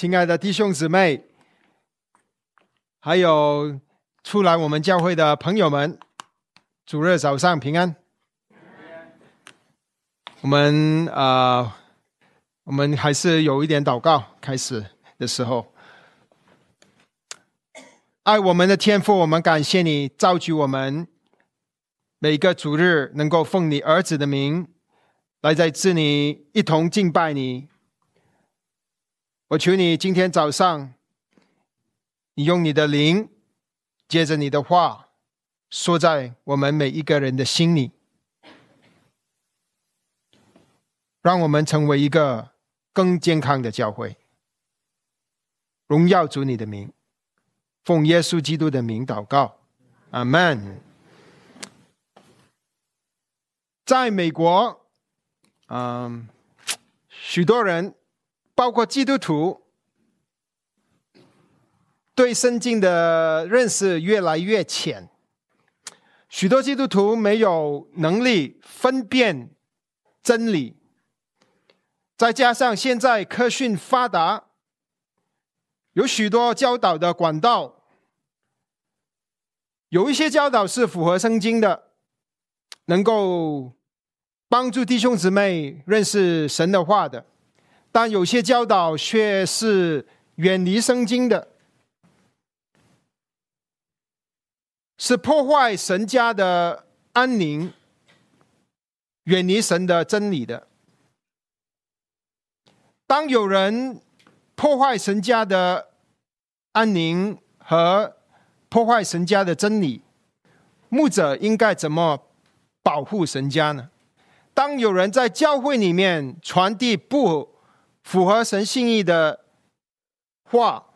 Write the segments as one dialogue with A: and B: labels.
A: 亲爱的弟兄姊妹，还有出来我们教会的朋友们，主日早上平安。我们还是有一点祷告。开始的时候，爱我们的天父，我们感谢你召集我们每个主日能够奉你儿子的名来在这里一同敬拜你。我求你今天早上，你用你的灵，借着你的话，说在我们每一个人的心里，让我们成为一个更健康的教会。荣耀主你的名，奉耶稣基督的名祷告，阿们。在美国，许多人包括基督徒对圣经的认识越来越浅，许多基督徒没有能力分辨真理，再加上现在科讯发达，有许多教导的管道，有一些教导是符合圣经的，能够帮助弟兄姊妹认识神的话的，但有些教导却是远离圣经的，是破坏神家的安宁，远离神的真理的。当有人破坏神家的安宁和破坏神家的真理，牧者应该怎么保护神家呢？当有人在教会里面传递不符合神心意的话，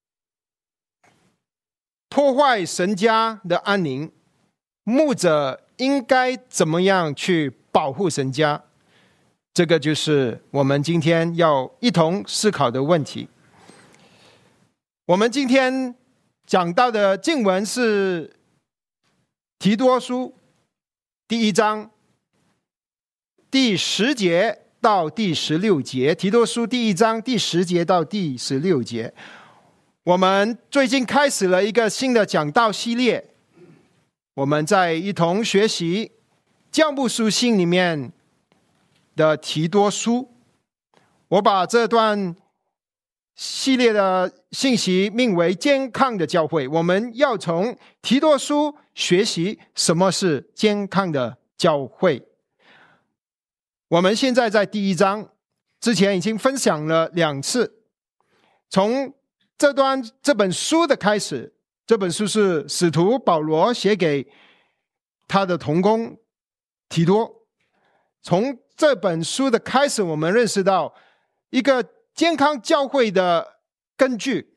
A: 破坏神家的安宁，牧者应该怎么样去保护神家？这个就是我们今天要一同思考的问题。我们今天讲到的经文是提多书第1章第10节到第16节，提多书第1章第10节到第16节。我们最近开始了一个新的讲道系列，我们在一同学习教牧书信里面的提多书。我把这段系列的信息命为健康的教会。我们要从提多书学习什么是健康的教会。我们现在在第1章，之前已经分享了2次。从这本书的开始，这本书是使徒保罗写给他的同工提多。从这本书的开始，我们认识到一个健康教会的根据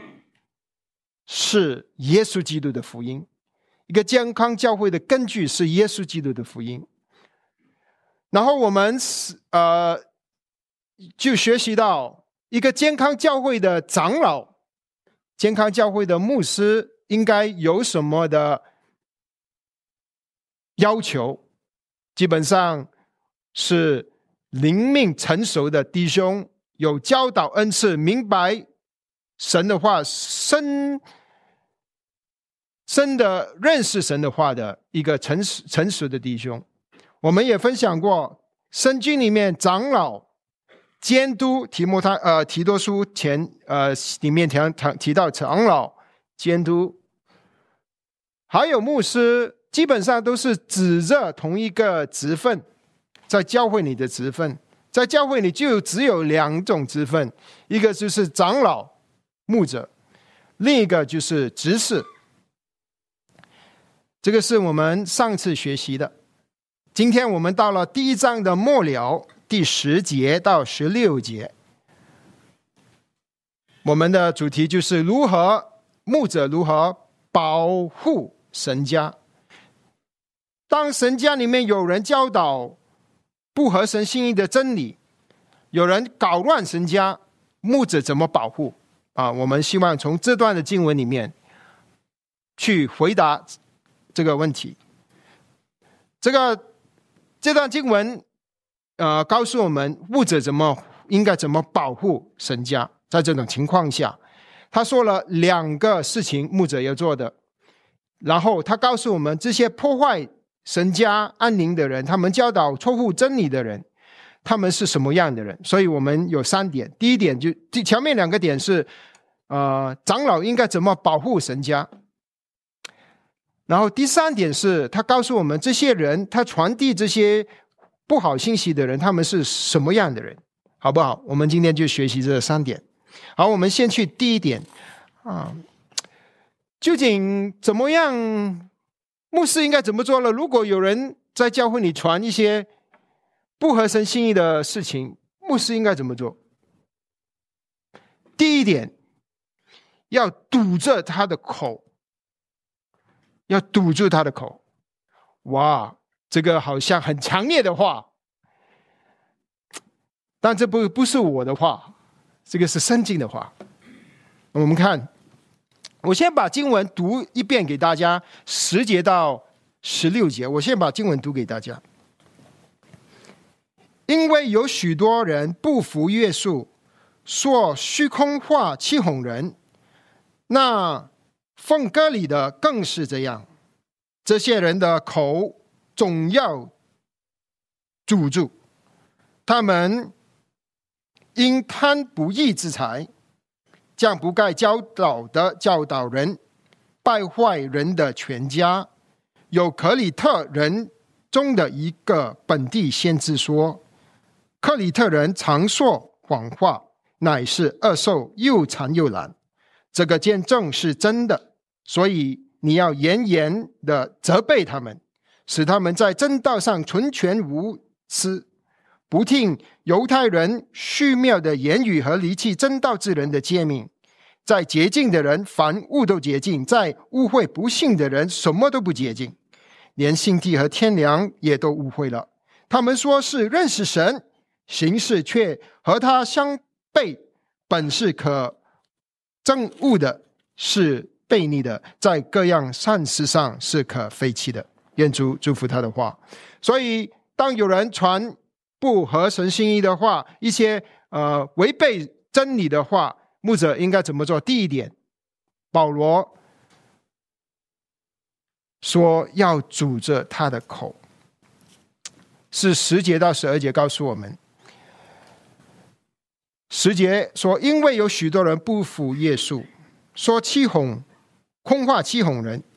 A: 是耶稣基督的福音。一个健康教会的根据是耶稣基督的福音。然后我们就学习到一个健康教会的长老，健康教会的牧师应该有什么的要求。基本上是灵命成熟的弟兄，有教导恩赐，明白神的话，深的认识神的话的一个成熟的弟兄。我们也分享过圣经里面长老监督，提多书里面提到长老监督，还有牧师，基本上都是指着同一个职分，在教会里的职分。在教会里就只有2种职分，一个就是长老牧者，另一个就是执事。这个是我们上次学习的。今天我们到了第1章的末了，第10节到16节。我们的主题就是牧者如何保护神家。当神家里面有人教导不合神心意的真理，有人搞乱神家，牧者怎么保护？我们希望从这段的经文里面去回答这个问题。这段经文告诉我们牧者应该怎么保护神家。 在这种情况下，他说了2个事情牧者要做的，然后他告诉我们这些破坏神家安宁的人，他们教导错误真理的人，他们是什么样的人。所以我们有3点。第一点就前面2个点是长老应该怎么保护神家，然后第3点是他告诉我们这些人，他传递这些不好信息的人，他们是什么样的人，好不好？我们今天就学习这3点。好，我们先去第一点究竟怎么样，牧师应该怎么做了？如果有人在教会里传一些不合神心意的事情，牧师应该怎么做？第一点，要堵着他的口，要堵住他的口。哇，这个好像很强烈的话，但这不是我的话，这个是圣经的话。我们看，我先把经文读一遍给大家，10节到16节，我先把经文读给大家。因为有许多人不服约束，说虚空话，欺哄人，那奉割礼的更是这样。这些人的口总要堵住，他们因贪不义之财，将不该教导的教导人，败坏人的全家。有克里特人中的一个本地先知说，克里特人常说谎话，乃是恶兽，又馋又懒。这个见证是真的，所以你要严严的责备他们，使他们在真道上纯全无疵，不听犹太人虚谬的言语和离弃真道之人的诫命。在洁净的人凡物都洁净，在污秽不信的人什么都不洁净，连心地和天良也都污秽了。他们说是认识神，行事却和他相悖，本是可憎恶的，是悖逆的，在各样善事上是可废弃的。愿主祝福他的话。所以当有人传不合神心意的话，一些违背真理的话，牧者应该怎么做？第一点，保罗说要堵着他的口，是10节到12节告诉我们。10节说，因为有许多人不服耶稣，说空话欺哄人，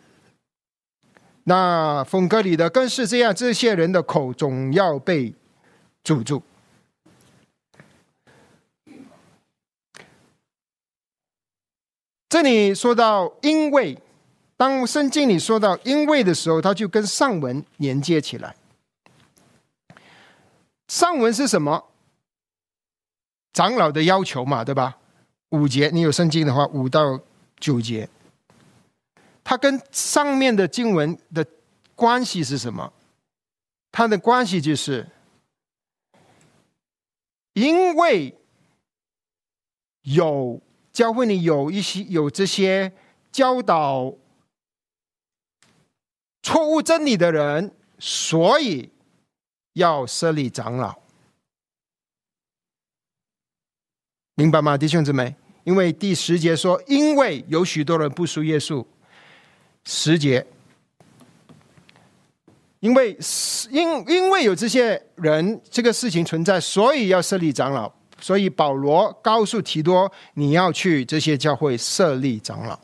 A: 那奉割礼的更是这样，这些人的口总要被堵住。这里说到因为，当圣经里说到因为的时候，它就跟上文连接起来。上文是什么？长老的要求嘛，对吧？5节，你有圣经的话，5到9节，它跟上面的经文的关系是什么？它的关系就是因为有教会里有这些教导错误真理的人，所以要设立长老。明白吗，弟兄姊妹？因为第10节说，因为有许多人不属耶稣。10节，因为有这些人，这个事情存在，所以要设立长老。所以保罗告诉提多，你要去这些教会设立长老。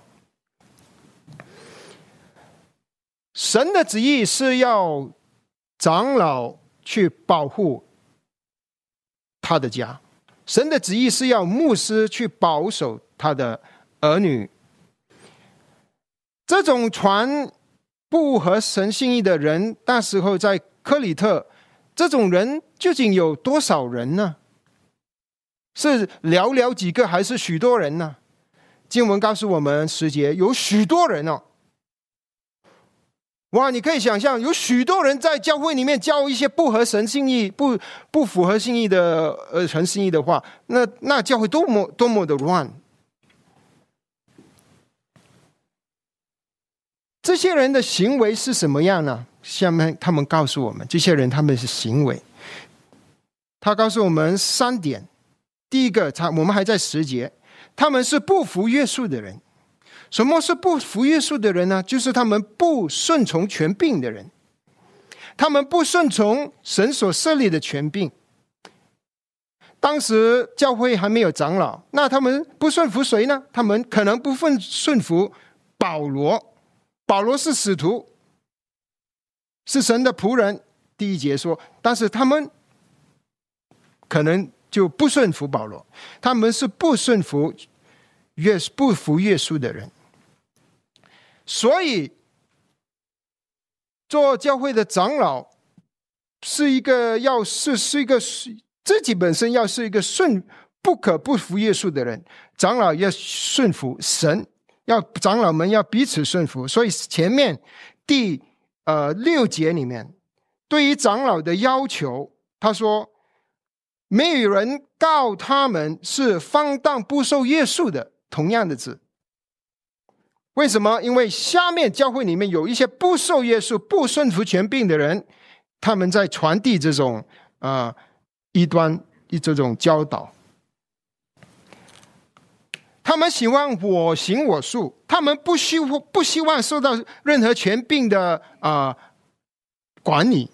A: 神的旨意是要长老去保护他的家，神的旨意是要牧师去保守他的儿女。这种传不合神心意的人，那时候在克里特，这种人究竟有多少人呢？是寥寥几个还是许多人呢？经文告诉我们10节有许多人哦。哇，你可以想象有许多人在教会里面教一些不合神心意、不符合心意的神心意的话，那教会多么的乱。这些人的行为是什么样呢？下面他们告诉我们，这些人他们是行为，他告诉我们3点。 第一个，我们还在10节，他们是不服约束的人。什么是不服约束的人呢？就是他们不顺从权柄的人，他们不顺从神所设立的权柄。当时教会还没有长老，那他们不顺服谁呢？他们可能不顺服保罗。保罗是使徒，是神的仆人。第1节说，但是他们可能就不顺服保罗，他们是不服约束的人。所以做教会的长老是一个自己本身要是一个不可不服约束的人。长老要顺服神，长老们要彼此顺服。所以前面第6节里面对于长老的要求，他说没有人告他们是放荡不受约束的，同样的字。为什么？因为下面教会里面有一些不受约束、不顺服权柄的人，他们在传递这种异端这种教导。他们喜欢我行我素，他们不希望受到任何权柄的管理。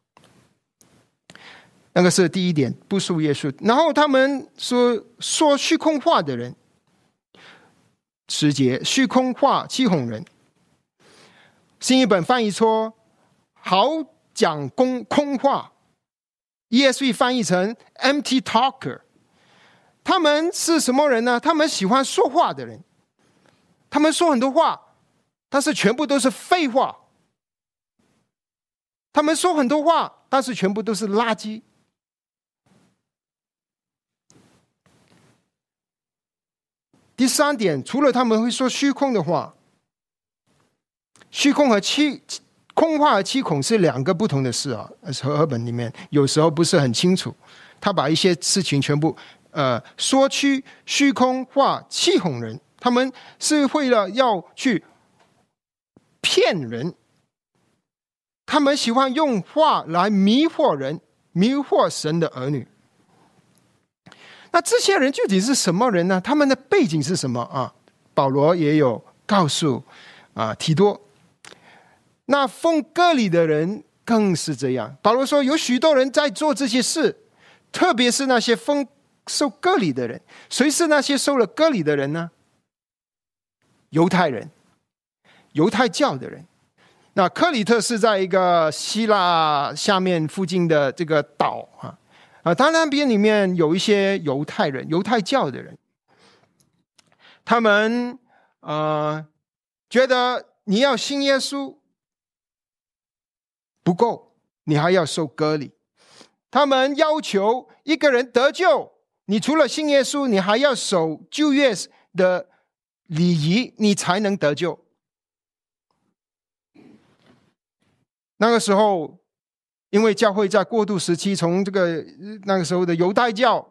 A: 那个是第一点，不受约束。然后他们说虚空话的人，10节，虚空话欺哄人。新译本翻译说好讲空话， ESV 翻译成 empty talker。 他们是什么人呢？他们喜欢说话的人，他们说很多话，但是全部都是废话。他们说很多话，但是全部都是垃圾。第3点，除了他们会说虚空的话，虚空和空话和欺哄是2个不同的事啊。和合本里面有时候不是很清楚，他把一些事情全部说虚空话欺哄人，他们是为了要去骗人，他们喜欢用话来迷惑人，迷惑神的儿女。那这些人具体是什么人呢？他们的背景是什么啊？保罗也有告诉提多。那奉割礼的人更是这样。保罗说有许多人在做这些事，特别是那些受割礼的人。谁是那些受了割礼的人呢？犹太人，犹太教的人。那克里特是在一个希腊下面附近的这个岛他那边里面有一些犹太人，犹太教的人，他们觉得你要信耶稣不够，你还要受割礼。他们要求一个人得救，你除了信耶稣，你还要守旧约的礼仪，你才能得救。那个时候因为教会在过渡时期，从那个时候的犹太教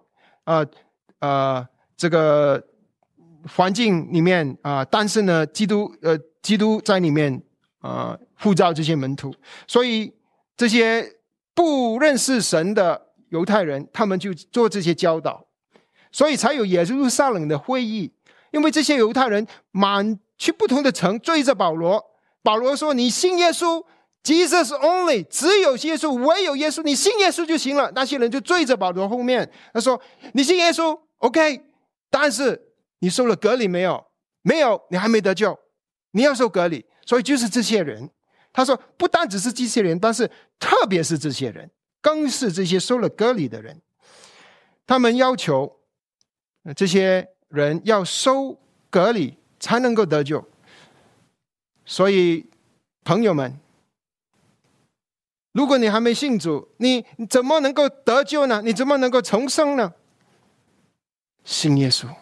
A: 这个环境里面诞生了基督在里面呼召这些门徒，所以这些不认识神的犹太人，他们就做这些教导，所以才有耶路撒冷的会议。因为这些犹太人去不同的城追着保罗，保罗说你信耶稣，Jesus only， 只有耶稣，唯有耶稣，你信耶稣就行了。那些人就追着保罗后面，他说你信耶稣 OK， 但是你受了割礼没有？没有，你还没得救，你要受割礼。所以就是这些人，他说不单只是这些人，但是特别是这些人，更是这些受了割礼的人。他们要求这些人要受割礼才能够得救。所以朋友们，如果你还没信主，你怎么能够得救呢？你怎么能够重生呢？信耶稣，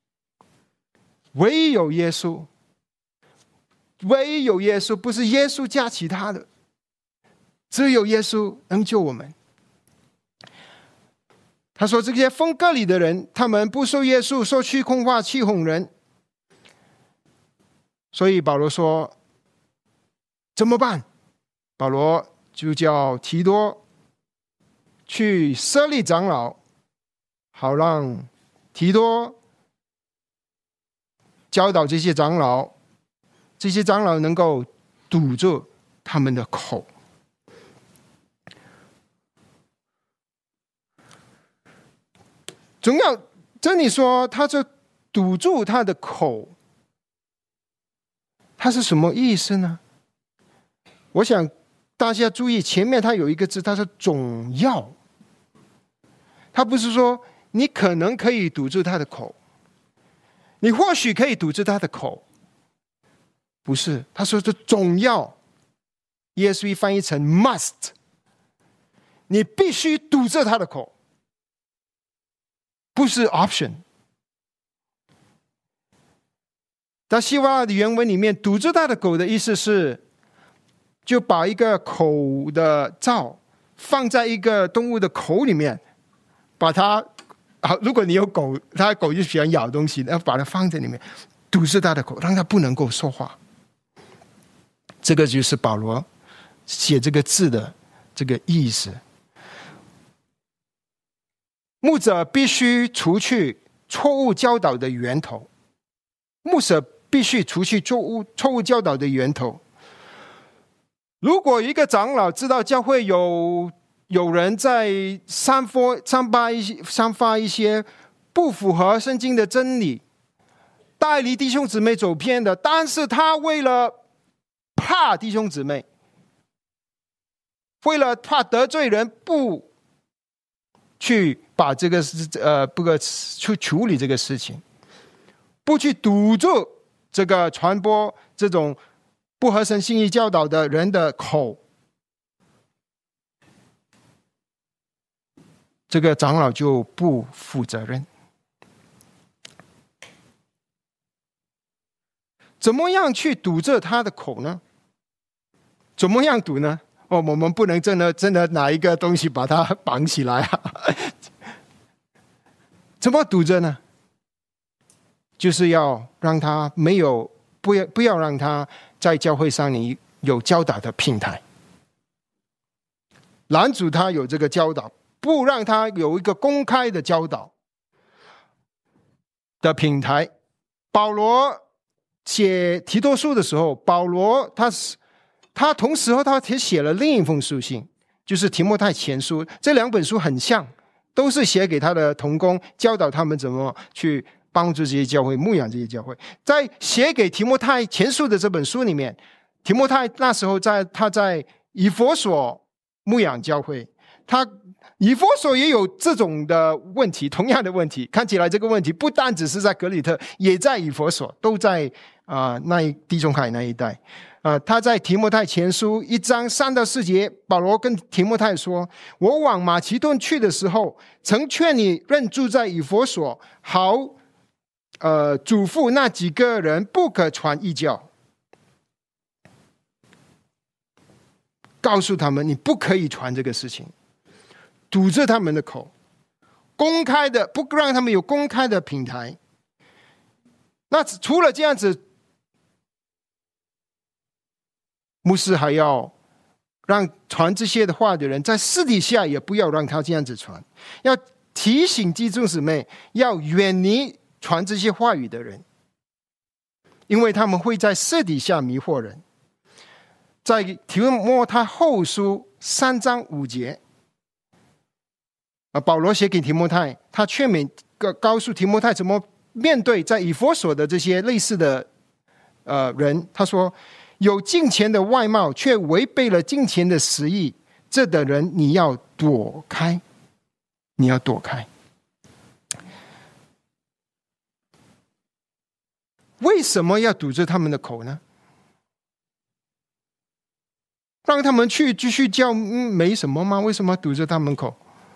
A: 唯有耶稣，唯有耶稣，不是耶稣加其他的，只有耶稣能救我们。他说这些奉割礼的人，他们不受耶稣，说虚空话，欺哄人。所以保罗说怎么办？保罗就叫提多去设立长老， 好让提多教导这些长老，这些长老能够堵住他们的口。总要这里说，他就堵住他的口，他是什么意思呢？我想大家注意，前面他有一个字，他说总要。他不是说你可能可以堵住他的口，你或许可以堵住他的口，不是，他说这总要。ESV 翻译成 must， 你必须堵着他的口，不是 option。在希腊的原文里面，堵住他的口的意思是，就把一个口的罩放在一个动物的口里面，把它，如果你有狗，它狗就喜欢咬东西，要把它放在里面，堵住它的口，让它不能够说话。这个就是保罗写这个字的这个意思。牧者必须除去错误教导的源头，牧者必须除去错误教导的源头。如果一个长老知道教会有人在散发一些不符合圣经的真理，带离弟兄姊妹走偏的，但是他为了怕弟兄姊妹，为了怕得罪人，不去把这个去处理这个事情，不去堵住这个传播这种不合神心意教导的人的口，这个长老就不负责任。怎么样去堵着他的口呢？怎么样堵呢？我们不能真的拿一个东西把它绑起来啊！怎么堵着呢？就是要让他不要让他在教会上有教导的平台，拦阻他有这个教导，不让他有一个公开的教导的平台。保罗写提多书的时候，保罗他同时他也写了另一封书信，就是提摩太前书。这两本书很像，都是写给他的同工，教导他们怎么去帮助这些教会，牧养这些教会。在写给提摩太前书的这本书里面，提摩太那时候他在以弗所牧养教会，以弗所也有这种的问题，同样的问题。看起来这个问题不单只是在格里特，也在以弗所，都在地中海那一带。他在提摩太前书1章3到4节，保罗跟提摩太说：我往马其顿去的时候，曾劝你仍住在以弗所，好嘱咐那几个人不可传异教，告诉他们你不可以传这个事情，堵着他们的口，公开的，不让他们有公开的平台。那除了这样子，牧师还要让传这些的话的人在私底下也不要让他这样子传，要提醒弟兄姊妹要远离传这些话语的人，因为他们会在私底下迷惑人。在提摩太后书3章5节，保罗写给提摩太，他劝勉告诉提摩太怎么面对在以弗所的这些类似的人。他说：有敬虔的外貌，却违背了敬虔的实意，这的人你要躲开，你要躲开。为什么要堵着他们的口呢？让他们去继续教，没什么吗？为什么堵着他们口？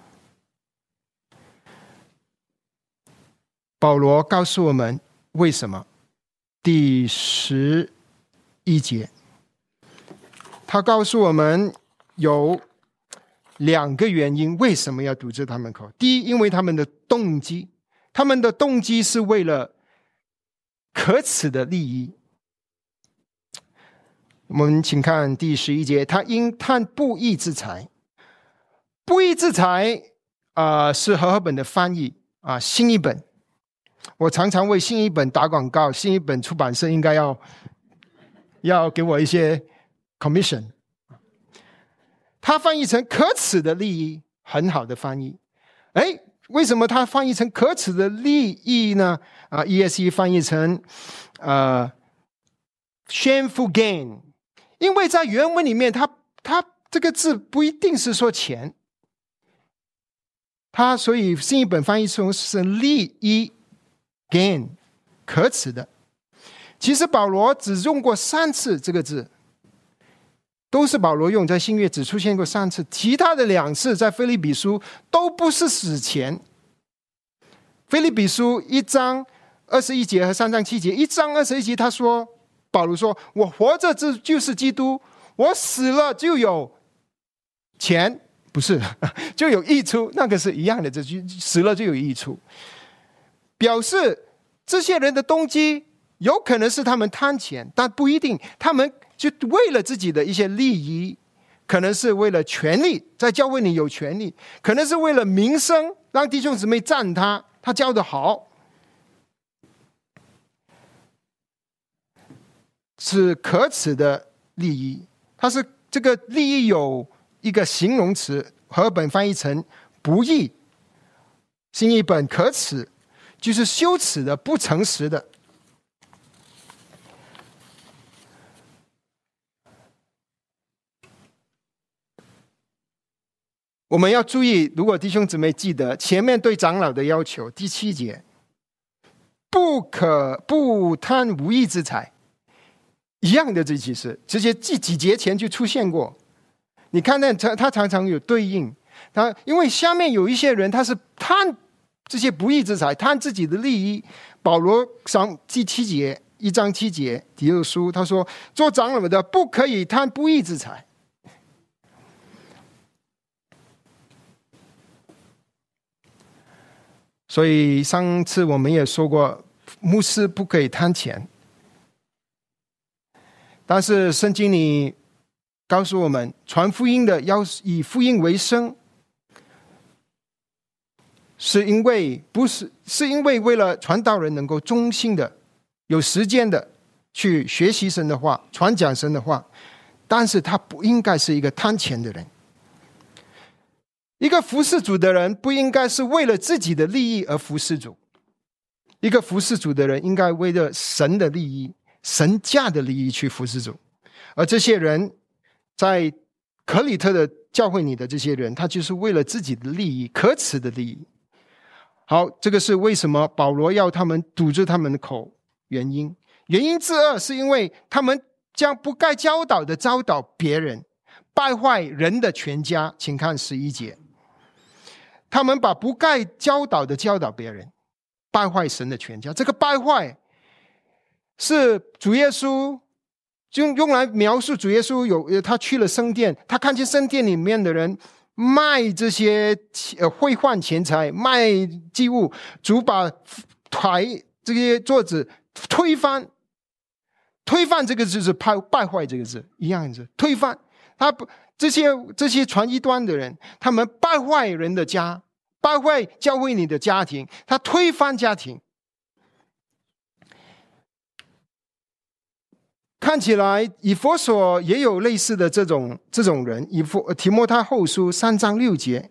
A: 保罗告诉我们为什么。第11节，他告诉我们有2个原因为什么要堵着他们口。第一，因为他们的动机是为了可耻的利益。我们请看第11节，他因贪不义之财。不义之财是和合本的翻译， 新一本。我常常为新一本打广告，新一本出版社应该要给我一些 commission。他翻译成可耻的利益，很好的翻译。为什么他翻译成可耻的利益呢？ESV 翻译成shameful gain， 因为在原文里面他这个字不一定是说钱，所以新一本翻译成是利益 gain， 可耻的。其实保罗只用过3次这个字，都是保罗用，在新约只出现过3次，其他的2次在腓立比书都不是死钱。腓立比书1章21节和3章7节，1章21节保罗说，我活着这就是基督，我死了就有钱，不是就有益处，那个是一样的，这死了就有益处，表示这些人的动机有可能是他们贪钱，但不一定，他们就为了自己的一些利益，可能是为了权力，在教会里有权力，可能是为了名声，让弟兄姊妹赞他教得好，是可耻的利益。这个利益有一个形容词，和本翻译成不义，新译本可耻就是羞耻的、不诚实的。我们要注意，如果弟兄姊妹记得前面对长老的要求，第7节，不贪无义之财，一样的，这其实直接几节前就出现过。你看那他常常有对应，因为下面有一些人他是贪这些不义之财，贪自己的利益。保罗上第7节1章7节提勒书他说，做长老的不可以贪不义之财。所以上次我们也说过，牧师不可以贪钱，但是圣经里告诉我们，传福音的要以福音为生，是因为为了传道人能够忠心的、有时间的去学习神的话、传讲神的话，但是他不应该是一个贪钱的人。一个服侍主的人不应该是为了自己的利益而服侍主，一个服侍主的人应该为了神的利益、神家的利益去服侍主。而这些人在可里特的教会里的这些人，他就是为了自己的利益，可耻的利益。好，这个是为什么保罗要他们堵住他们的口原因。原因之二是因为他们将不该教导的教导别人，败坏人的全家。请看11节，他们把不该教导的教导别人，败坏神的全家。这个败坏是主耶稣就用来描述主耶稣他去了圣殿，他看见圣殿里面的人卖这些兑换钱财，卖祭物，主把这些桌子推翻。推翻这个字是败坏这个字一样子，推翻这些传异端的人，他们败坏人的家，败坏教会里的家庭，他推翻家庭。看起来以弗所也有类似的这种人。提摩太后书3章6节，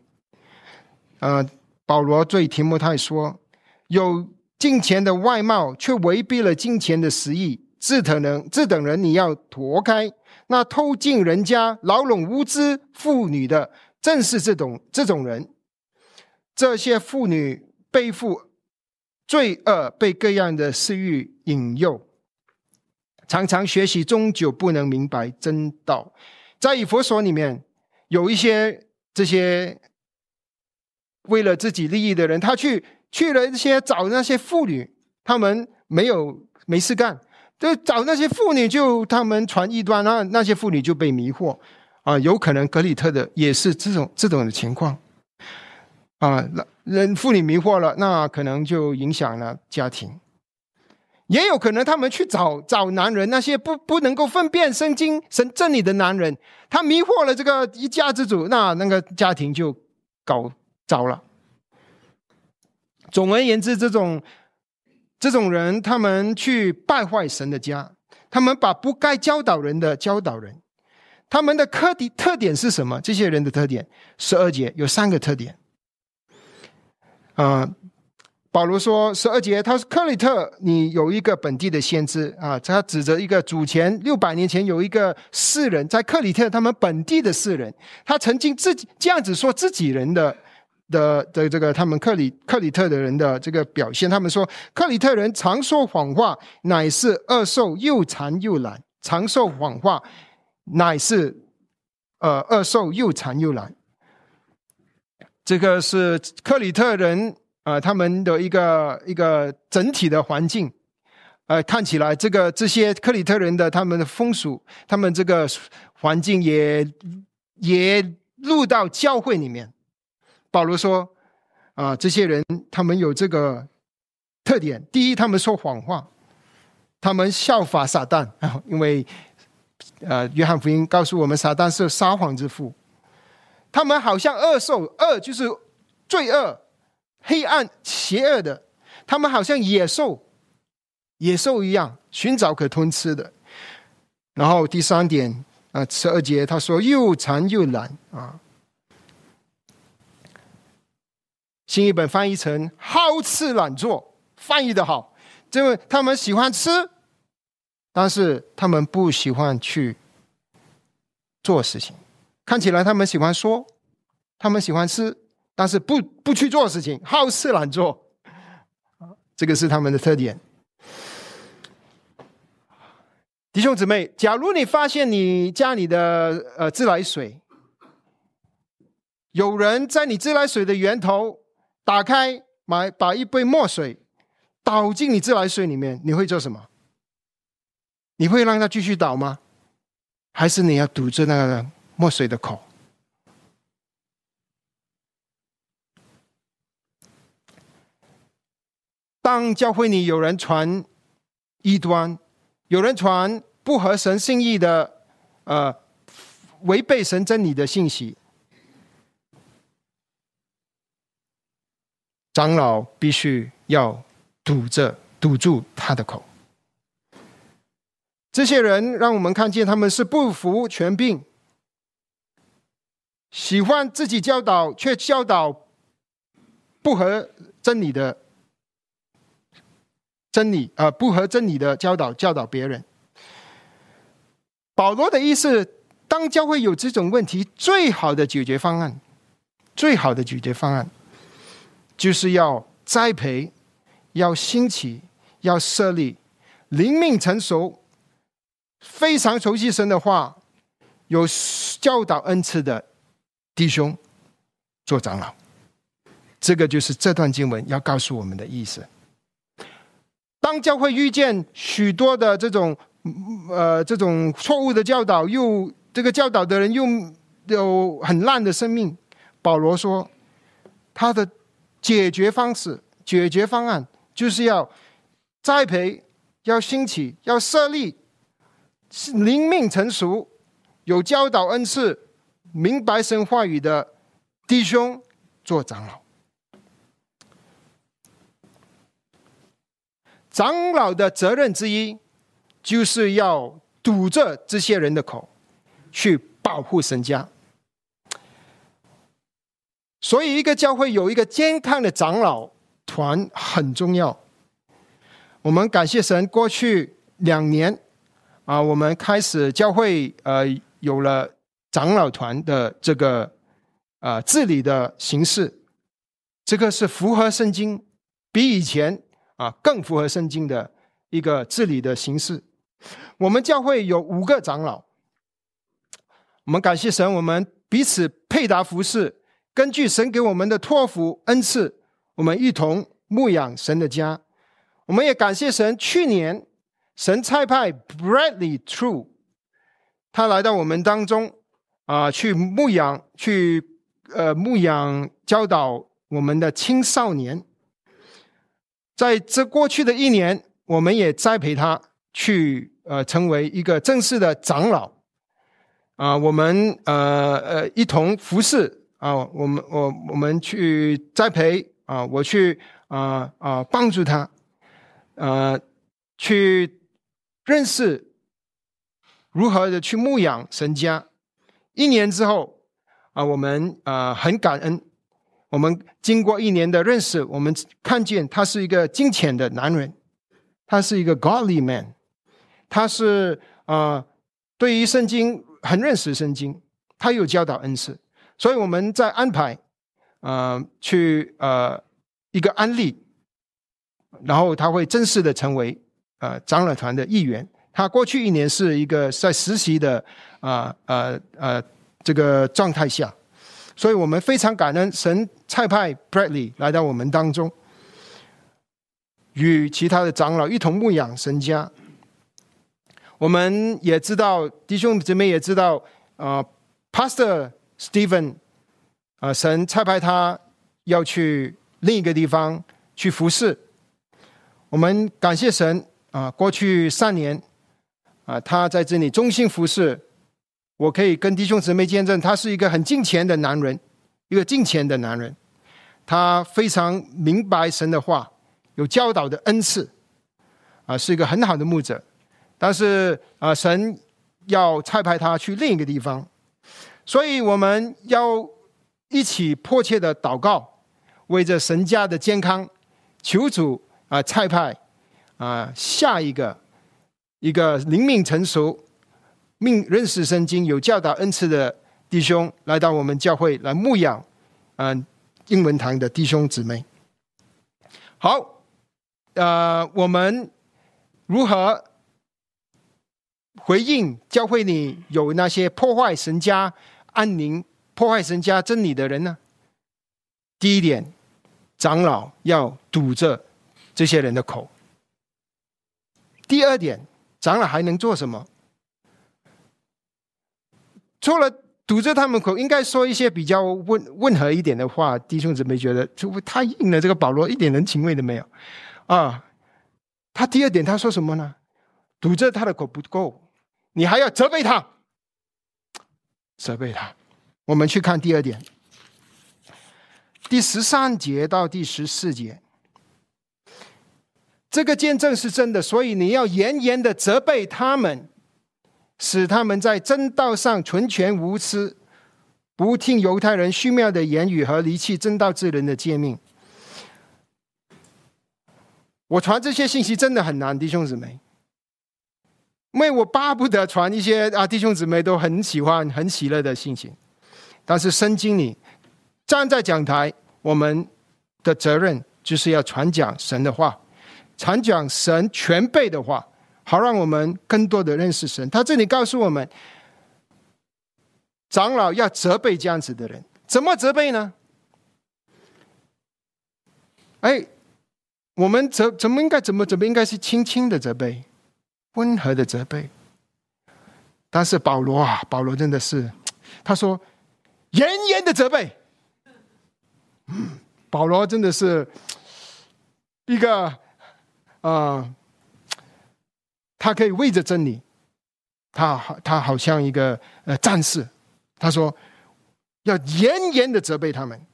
A: 保罗对提摩太说，有金钱的外貌，却违背了金钱的实意，这等人你要躲开。那偷进人家、牢笼无知妇女的，正是这种人。这些妇女背负罪恶，被各样的私欲引诱，常常学习，终究不能明白真道。在以弗所里面有一些这些为了自己利益的人，他去了一些找那些妇女，他们没事干，就找那些妇女，就他们传异端，那些妇女就被迷惑有可能格里特的也是这种的情况妇女迷惑了，那可能就影响了家庭。也有可能他们去找男人，那些不能够分辨圣经神真理的男人，他迷惑了这个一家之主，那个家庭就搞糟了。 总而言之，这种人，他们去败坏神的家，他们把不该教导人的教导人。他们的特点是什么？这些人的特点，12节有3个特点。保罗说12节，他说克里特你有一个本地的先知啊，他指着一个主前600年前有一个士人，在克里特他们本地的士人，他曾经自己这样子说自己人的这个他们克里特的人的这个表现。他们说克里特人常说谎话，乃是恶兽，又馋又懒。常说谎话乃是恶兽，又馋又懒。这个是克里特人他们的一个整体的环境。看起来这些克里特人的他们的风俗，他们这个环境也入到教会里面。保罗说这些人他们有这个特点。第一，他们说谎话，他们效法撒旦，因为约翰福音告诉我们撒旦是撒谎之父。他们好像恶兽，恶就是罪恶、黑暗、邪恶的，他们好像野兽一样，寻找可吞吃的。然后第3点12节他说又馋又懒新译本翻译成好吃懒做，翻译的好。因为他们喜欢吃，但是他们不喜欢去做事情。看起来他们喜欢说，他们喜欢吃，但是不去做事情，好吃懒做。这个是他们的特点。弟兄姊妹，假如你发现你家里的自来水，有人在你自来水的源头打开，把一杯墨水倒进你自来水里面，你会做什么？你会让它继续倒吗？还是你要堵住那个墨水的口？当教会里有人传异端，有人传不合神心意的违背神真理的信息，长老必须要堵住他的口。这些人让我们看见他们是不服权柄，喜欢自己教导，却教导不合真理的不合真理的教导别人。保罗的意思，当教会有这种问题，最好的解决方案就是要栽培，要兴起，要设立灵命成熟，非常熟悉神的话，有教导恩赐的弟兄做长老。这个就是这段经文要告诉我们的意思。当教会遇见许多的这种错误的教导，这个教导的人又有很烂的生命，保罗说他的解决方案就是要栽培，要兴起，要设立灵命成熟，有教导恩赐，明白神话语的弟兄做长老。长老的责任之一就是要堵着这些人的口，去保护神家。所以一个教会有一个健康的长老团很重要。我们感谢神，过去2年我们开始教会有了长老团的这个治理的形式，这个是符合圣经，比以前更符合圣经的一个治理的形式。我们教会有5个长老，我们感谢神，我们彼此配搭服侍，根据神给我们的托付恩赐，我们一同牧养神的家。我们也感谢神，去年神差派 Bradley True 他来到我们当中去牧养教导我们的青少年。在这过去的1年，我们也栽培他去成为一个正式的长老。我们一同服侍我们去栽培我去帮助他去认识如何的去牧养神家。1年之后我们很感恩，我们经过1年的认识，我们看见他是一个敬虔的男人，他是一个 godly man， 他是对于圣经很认识圣经，他有教导恩赐，所以我们在安排去一个案例，然后他会正式的成为长老团的一员。他过去1年是一个在实习的这个状态下，所以我们非常感恩神差派 Bradley 来到我们当中，与其他的长老一同牧养神家。我们也知道，弟兄姊妹也知道Pastor Stephen 神差派他要去另一个地方去服侍。我们感谢神过去3年他在这里忠心服侍，我可以跟弟兄姊妹见证，他是一个很敬虔的男人，一个敬虔的男人，他非常明白神的话，有教导的恩赐是一个很好的牧者。但是神要差派他去另一个地方，所以我们要一起迫切的祷告，为着神家的健康，求主差派下一个灵命成熟、认识圣经、有教导恩赐的弟兄来到我们教会来牧养英文堂的弟兄姊妹。好，我们如何回应教会里有那些破坏神家安宁、破坏神家真理的人呢？第一点，长老要堵着这些人的口。第二点，长老还能做什么？除了堵着他们口，应该说一些比较温和一点的话。弟兄姊妹觉得太硬了，这个保罗一点人情味都没有他第二点他说什么呢？堵着他的口不够，你还要责备他，责备他。我们去看第二点，第13节到第14节。这个见证是真的，所以你要严严的责备他们，使他们在真道上纯全无疵，不听犹太人虚谬的言语和离弃真道之人的诫命。我传这些信息真的很难，弟兄姊妹，因为我巴不得传一些弟兄姊妹都很喜欢很喜乐的信息，但是圣经里站在讲台，我们的责任就是要传讲神的话，传讲神全备的话，好让我们更多的认识神。他这里告诉我们，长老要责备这样子的人。怎么责备呢？我们怎么应该是轻轻的责备，温和的责备。但是保罗真的是，他说严严的责备。保罗真的是一个他可以为着真理，他好像一个战士。他说要严严的责备他们。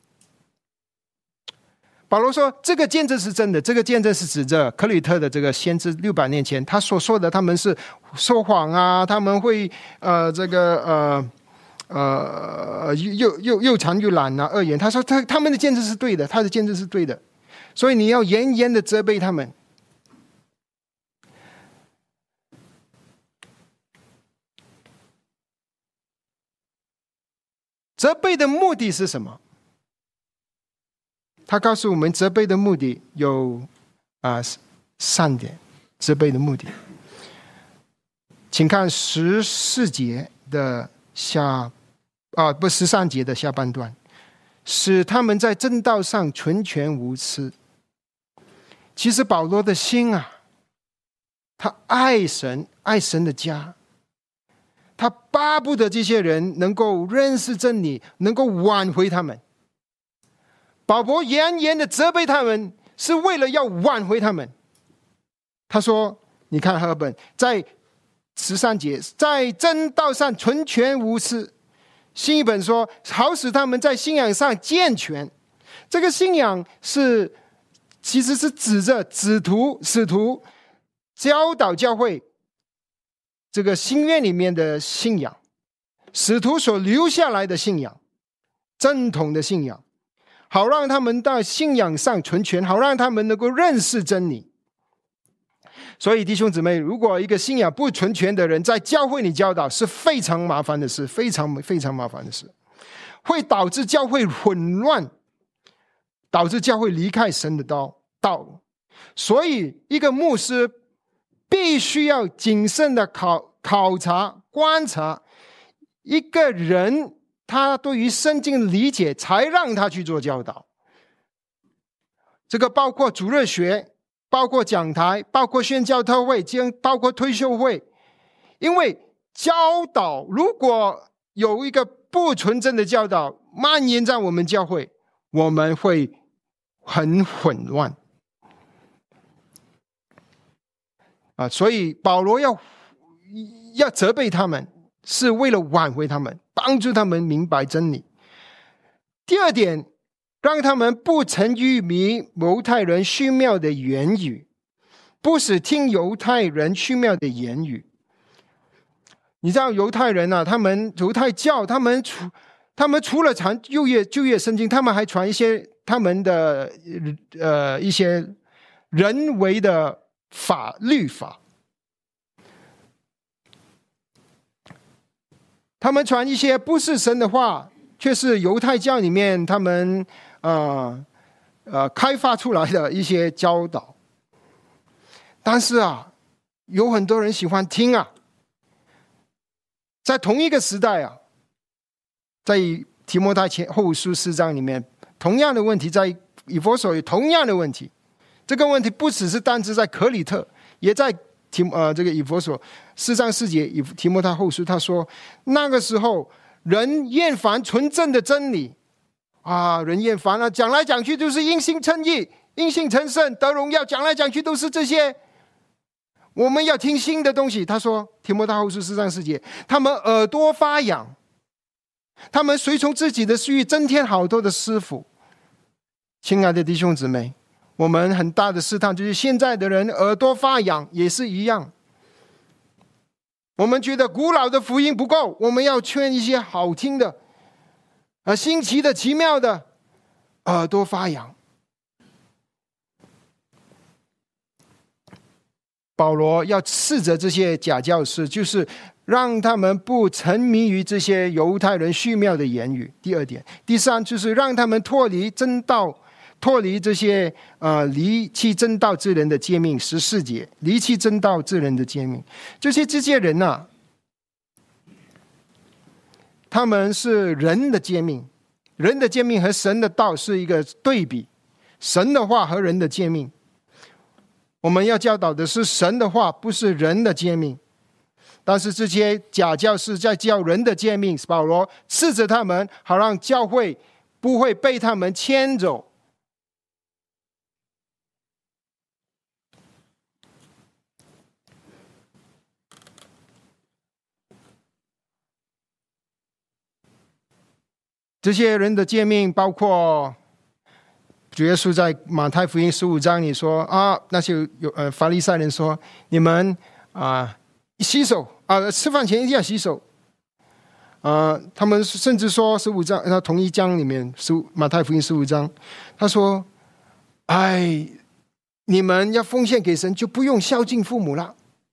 A: 保罗说这个见证是真的，这个见证是指着可吕特的这个先知600年前他所说的，他们是说谎他们会又馋又懒恶言。他说他们的见证是对的，他的见证是对的，所以你要严严的责备他们。责备的目的是什么？他告诉我们，责备的目的有3点。责备的目的，请看14节的13节的下半段，使他们在正道上纯全无疵。其实保罗的心他爱神，爱神的家，他巴不得这些人能够认识真理，能够挽回他们。保罗严严的责备他们，是为了要挽回他们。他说，你看和本在13节，在真道上纯全无疵。新译本说，好使他们在信仰上健全。这个信仰是其实是指着使徒教导教会这个新约里面的信仰，使徒所留下来的信仰，正统的信仰，好让他们在信仰上存全，好让他们能够认识真理。所以弟兄姊妹，如果一个信仰不纯全的人在教会里教导，是非常麻烦的事，非常非常麻烦的事，会导致教会混乱，导致教会离开神的道。所以一个牧师必须要谨慎的考察观察一个人他对于圣经的理解，才让他去做教导。这个包括主日学，包括讲台，包括宣教特会，包括退休会。因为教导如果有一个不纯正的教导蔓延在我们教会，我们会很混乱所以保罗要责备他们，是为了挽回他们，帮助他们明白真理。第二点，让他们不沉迷犹太人虚谬的言语，不是听犹太人虚谬的言语。你知道犹太人他们犹太教，他们除了传旧约圣经，他们还传一些他们的一些人为的律法。他们传一些不是神的话，却是犹太教里面他们开发出来的一些教导。但是有很多人喜欢听在同一个时代在提摩太后书4章里面，同样的问题，在以弗所有同样的问题。这个问题不只是单只在可里特，也在这个以弗所4章4节提摩太后书，他说那个时候人厌烦纯正的真理人厌烦了，讲来讲去都是因信称义，因信成圣，得荣耀，讲来讲去都是这些。我们要听新的东西。他说提摩太后书4章4节，他们耳朵发痒，他们随从自己的私欲，增添好多的师傅。亲爱的弟兄姊妹，我们很大的试探就是现在的人耳朵发痒也是一样。我们觉得古老的福音不够，我们要劝一些好听的新奇的奇妙的，耳朵发痒。保罗要斥责这些假教师，就是让他们不沉迷于这些犹太人虚谬的言语。第二点。第三，就是让他们脱离真道，脱离这些离弃真道之人的诫命。14节，离弃真道之人的诫命。这些人他们是人的诫命，人的诫命和神的道是一个对比，神的话和人的诫命。我们要教导的是神的话，不是人的诫命。但是这些假教师在教人的诫命，保罗斥责他们，好让教会不会被他们牵走。这些人的诫命包括主耶稣在马太福音15章里说那些法利赛人说，你们洗手吃饭前一定要洗手。他们甚至说15章同一章里面马太福音15章，他说你们要奉献给神，就不用孝敬父母了。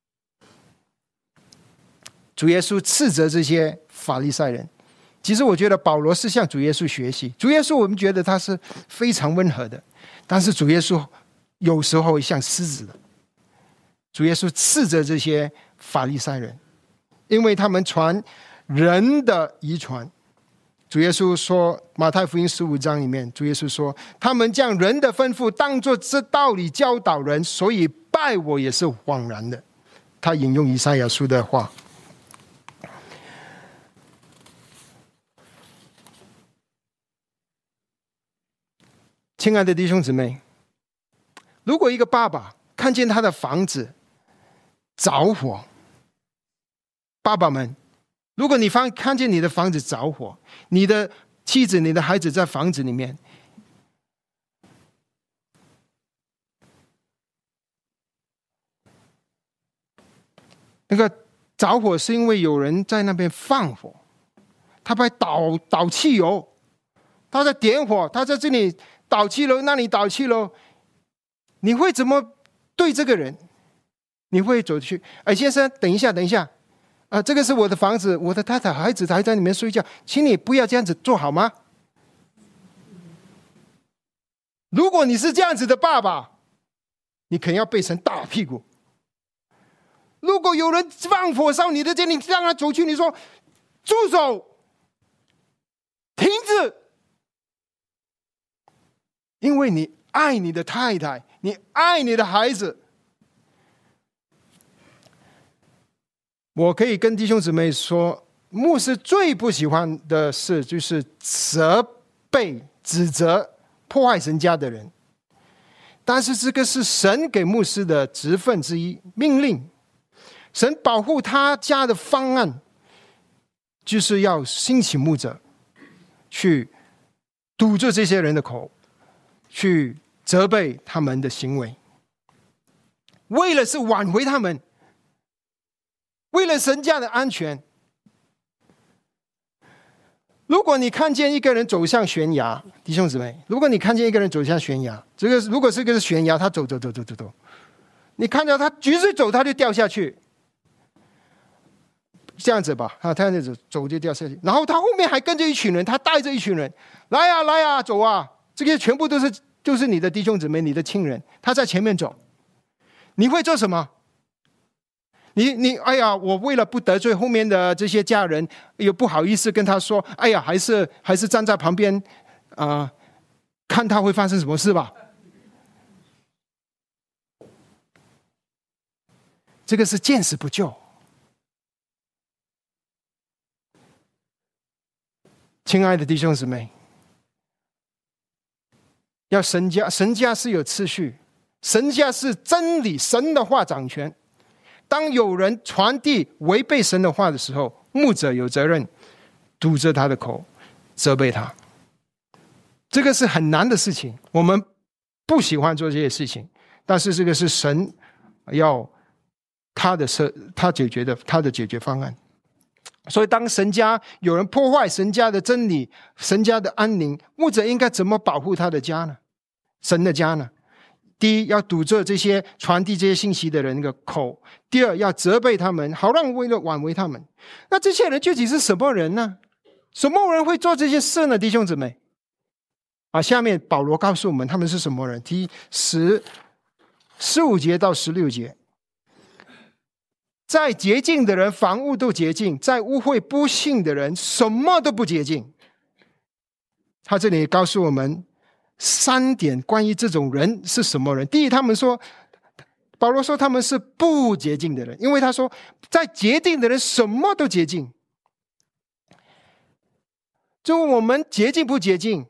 A: 主耶稣斥责这些法利赛人。其实我觉得保罗是向主耶稣学习。主耶稣我们觉得他是非常温和的，但是主耶稣有时候像狮子的。主耶稣斥责这些法利赛人，因为他们传人的遗传。主耶稣说，马太福音15章里面，主耶稣说，他们将人的吩咐当作这道理教导人，所以拜我也是枉然的。他引用以赛亚书的话。亲爱的弟兄姊妹，如果一个爸爸看见他的房子着火，爸爸们，如果你看见你的房子着火，你的妻子、你的孩子在房子里面， 那个着火是因为有人在那边放火，他在倒汽油，他在点火，他在这里倒汽油，那里倒汽油，你会怎么对这个人？你会走去，哎，先生，等一下，这个是我的房子，我的太太、孩子还在里面睡觉，请你不要这样子做好吗？如果你是这样子的爸爸，你肯定要被神打屁股。如果有人放火烧你的家，你让他走去，你说住手，停止，因为你爱你的太太，你爱你的孩子。我可以跟弟兄姊妹说，牧师最不喜欢的事就是责备、指责破坏神家的人。但是这个是神给牧师的职分之一，命令。神保护他家的方案，就是要兴起牧者，去堵住这些人的口，去责备他们的行为，为了是挽回他们，为了神家的安全。如果你看见一个人走向悬崖，弟兄姊妹，如果你看见一个人走向悬崖，这个如果是个悬崖，他走，你看到他举着走，他就掉下去，这样子吧，他这样子走就掉下去，然后他后面还跟着一群人，他带着一群人，来呀，走啊，这些全部都是你的弟兄姊妹，你的亲人，他在前面走，你会做什么？你哎呀，我为了不得罪后面的这些家人，又不好意思跟他说，哎呀，还是站在旁边看他会发生什么事吧。这个是见死不救。亲爱的弟兄姊妹，要神家是有次序，神家是真理，神的话掌权。当有人传递违背神的话的时候，牧者有责任堵着他的口，责备他。这个是很难的事情，我们不喜欢做这些事情，但是这个是神要他的解决方案。所以当神家有人破坏神家的真理，神家的安宁，牧者应该怎么保护他的家呢？神的家呢？第一，要堵住这些传递这些信息的人的口；第二，要责备他们，好让为了挽回他们。那这些人究竟是什么人呢？什么人会做这些事呢？弟兄姊妹，下面保罗告诉我们他们是什么人。第15节到16节，在洁净的人，房屋都洁净；在污秽不信的人，什么都不洁净。他这里告诉我们3点关于这种人是什么人。第一，保罗说他们是不洁净的人，因为他说在洁净的人什么都洁净。就我们洁净不洁净，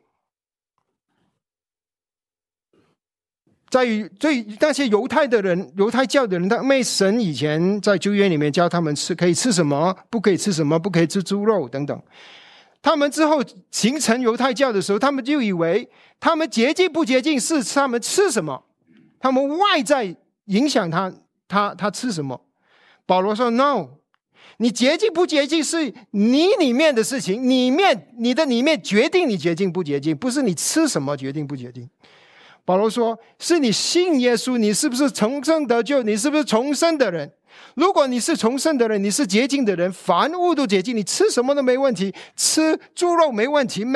A: 在于那些犹太教的人，他们神以前在旧约里面教他们可以吃什么，不可以吃什么，不可以吃猪肉等等。他们之后形成犹太教的时候，他们就以为他们洁净不洁净是他们吃什么，他们外在影响他吃什么。保罗说 no， 你洁净不洁净是你里面的事情，你的里面决定你洁净不洁净，不是你吃什么决定不洁净。保罗说是你信耶稣，你是不是重生得救，你是不是重生的人。如果你是重生的人，你是洁净的人，凡物都洁净，你吃什么都没问题，吃猪肉没问题。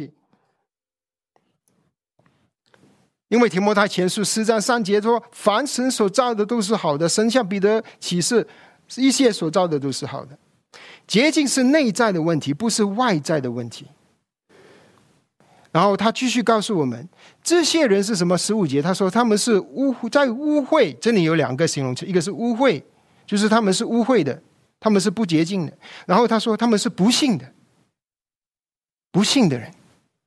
A: 因为提摩太前书4章3节说，凡神所造的都是好的，神向彼得启示，一切所造的都是好的。洁净是内在的问题，不是外在的问题。然后他继续告诉我们，这些人是什么？15节他说他们是在污秽，这里有2个形容词，一个是污秽，就是他们是污秽的，他们是不洁净的。然后他说他们是不信的人。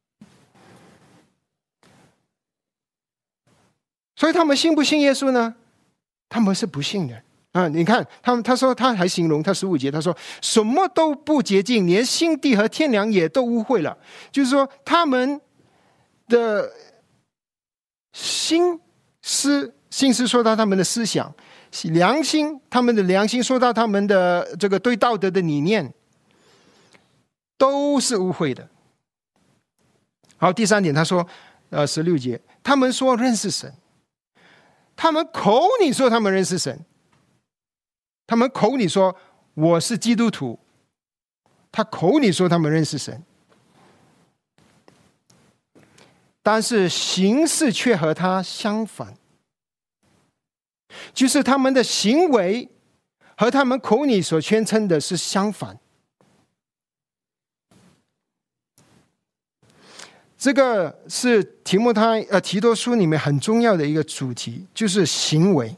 A: 所以他们信不信耶稣呢？他们是不信的。你看他说他还形容他15节，他说什么都不洁净，连心地和天良也都污秽了。就是说他们的心思说到他们的思想， 良心，他们的良心说到他们的这个对道德的理念，都是污秽的。好，第三点，他说，16节，他们说认识神，他们口里说他们认识神，他们口里说我是基督徒，他口里说他们认识神，但是行事却和他相反，就是他们的行为和他们口里所宣称的是相反。这个是提多书里面很重要的一个主题，就是行为。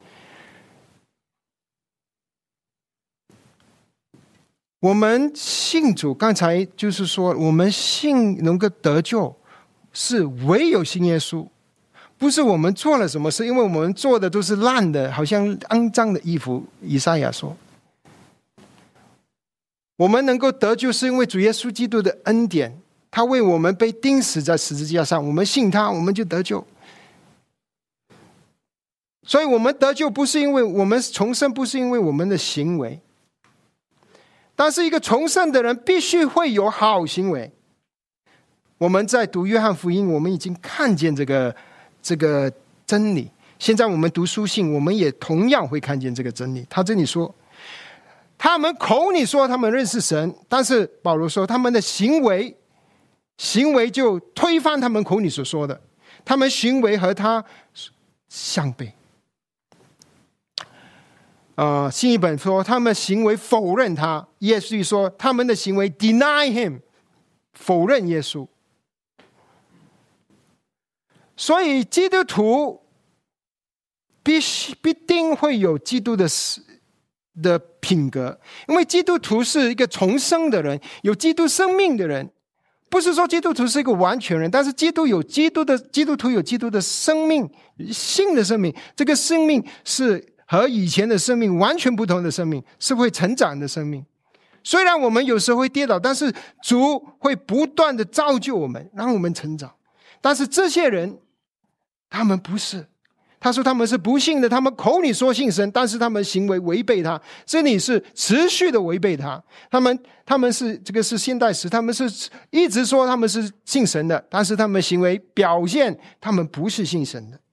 A: 我们信主，刚才就是说，我们信能够得救，是唯有信耶稣，不是我们做了什么事，因为我们做的都是烂的，好像肮脏的衣服。以赛亚说，我们能够得救，是因为主耶稣基督的恩典。他为我们被钉死在十字架上，我们信他，我们就得救。所以我们得救不是因为我们重生，不是因为我们的行为，但是一个重生的人必须会有好行为。我们在读约翰福音，我们已经看见这个真理。现在我们读书信，我们也同样会看见这个真理。他这里说，他们口里说他们认识神，但是保罗说他们的行为就推翻他们口里所说的，他们行为和他相悖。新译本说他们行为否认他，耶稣说他们的行为 deny him， 否认耶稣。所以基督徒必定会有基督的品格，因为基督徒是一个重生的人，有基督生命的人。不是说基督徒是一个完全人，但是基督徒有基督的生命，新的生命。这个生命是和以前的生命完全不同的生命，是会成长的生命。虽然我们有时候会跌倒，但是主会不断的造就我们，让我们成长。但是这些人他们不是，他说他们是不信的，他们口里说信神，但是他们行为违背他，这里是持续的违背他。他们是这个是现代时，他们是一直说他们是信神的，但是他们行为表现他们不是信神的。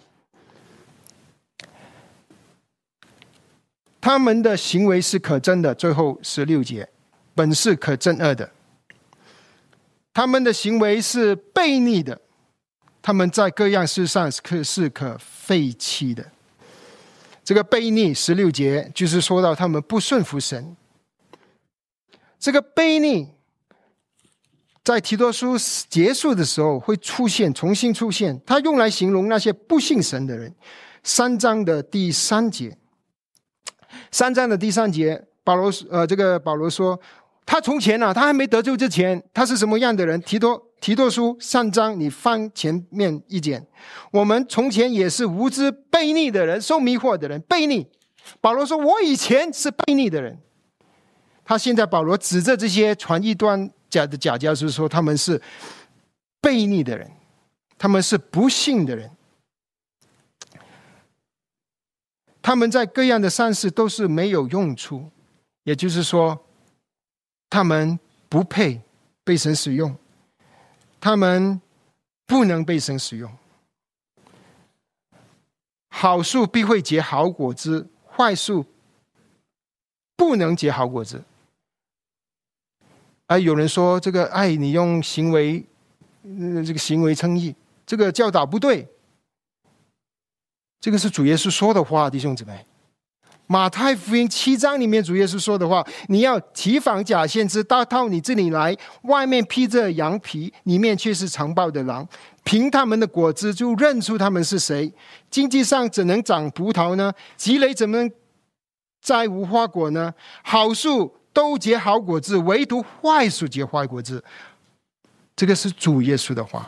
A: 他们的行为是可憎的，最后16节，本是可憎恶的。他们的行为是悖逆的，他们在各样事上是可废弃的。这个悖逆16节就是说到他们不顺服神。这个悖逆在提多书结束的时候会重新出现，它用来形容那些不信神的人。3章的第3节，3章的第3节，保罗说，他从前他还没得救之前，他是什么样的人？提多书3章，你翻前面一点，我们从前也是无知悖逆的人，受迷惑的人。悖逆，保罗说我以前是悖逆的人。他现在保罗指着这些传异端假教师说，他们是悖逆的人，他们是不信的人，他们在各样的善事都是没有用处，也就是说他们不配被神使用，他们不能被神使用。好树必会结好果子，坏树不能结好果子。有人说这个你用行为这个行为称义，这个教导不对。这个是主耶稣说的话，弟兄姊妹。马太福音7章里面主耶稣说的话，你要提防假先知到你这里来，外面披着羊皮，里面却是残暴的狼。凭他们的果子就认出他们是谁。荆棘上怎能长葡萄呢？棘雷怎么能摘无花果呢？好树都结好果子，唯独坏树结坏果子。这个是主耶稣的话。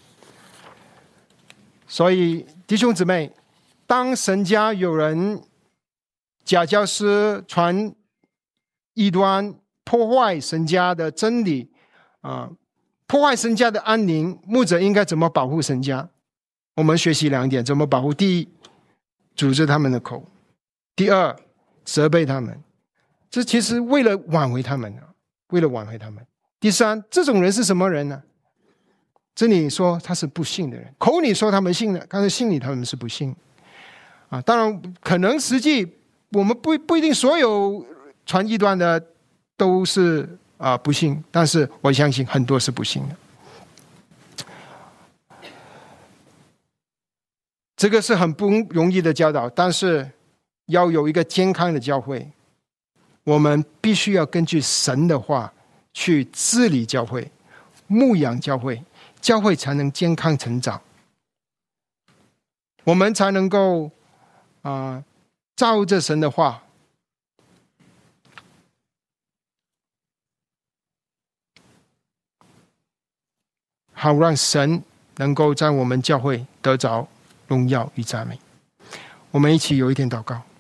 A: 所以弟兄姊妹，当神家有人假教师传异端，破坏神家的真理，破坏神家的安宁，牧者应该怎么保护神家？我们学习2点，怎么保护？第一，阻止他们的口， 第二，责备他们，这其实为了挽回他们，为了挽回他们。第三，这种人是什么人呢？这里说他是不信的人，口里说他们信的，但是心里他们是不信。当然，可能实际我们不一定所有传异端的都是不信，但是我相信很多是不信的。这个是很不容易的教导，但是要有一个健康的教会，我们必须要根据神的话去治理教会、牧养教会，教会才能健康成长，我们才能够照着神的话好让神能够在我们教会得着荣耀与赞美。我们一起有一点祷告。